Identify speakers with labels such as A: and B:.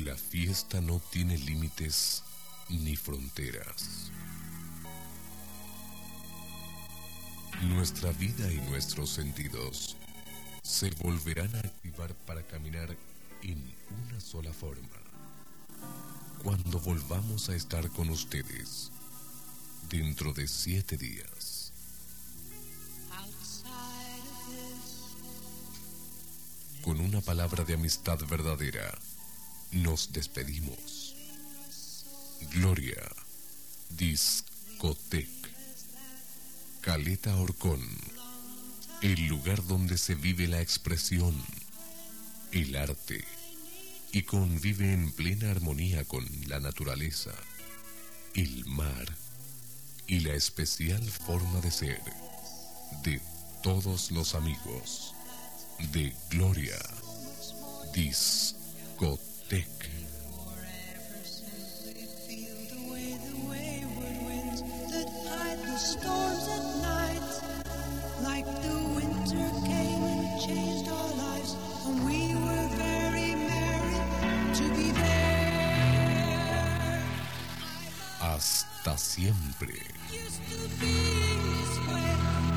A: La fiesta no tiene límites ni fronteras. Nuestra vida y nuestros sentidos se volverán a activar para caminar en una sola forma. Cuando volvamos a estar con ustedes dentro de 7 días. Con una palabra de amistad verdadera, nos despedimos. Gloria, Discotec, Caleta Horcón, el lugar donde se vive la expresión, el arte, y convive en plena armonía con la naturaleza, el mar y la especial forma de ser de todos los amigos de Gloria, Discotec.
B: Storms at night, like the winter came and changed our lives, and we were very merry to be there.
A: Hasta siempre.
B: Used to be this way.